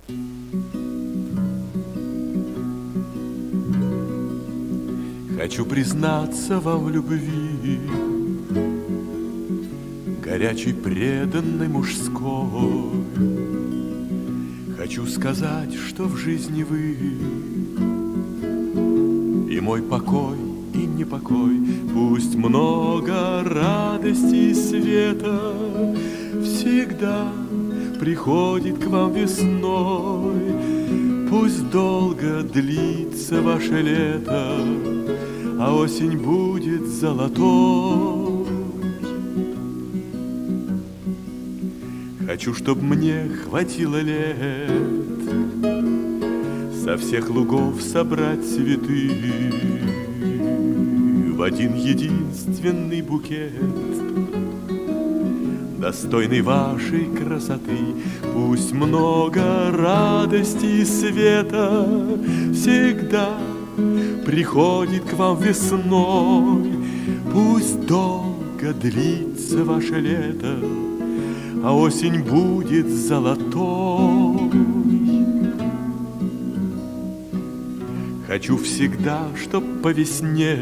Хочу признаться вам в любви, горячей, преданной, мужской. Хочу сказать, что в жизни вы и мой покой, и непокой. Пусть много радости и света всегда приходит к вам весной. Пусть долго длится ваше лето, а осень будет золотой. Хочу, чтоб мне хватило лет со всех лугов собрать цветы в один единственный букет, достойный вашей красоты. Пусть много радости и света всегда приходит к вам весной. Пусть долго длится ваше лето, а осень будет золотой. Хочу всегда, чтоб по весне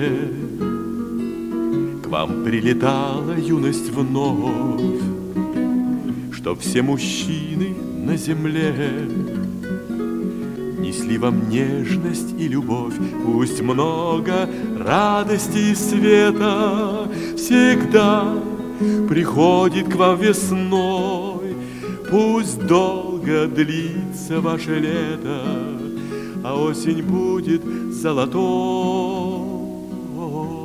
к вам прилетала юность вновь, чтоб все мужчины на земле несли вам нежность и любовь. Пусть много радости и света всегда приходит к вам весной. Пусть долго длится ваше лето, а осень будет золотой.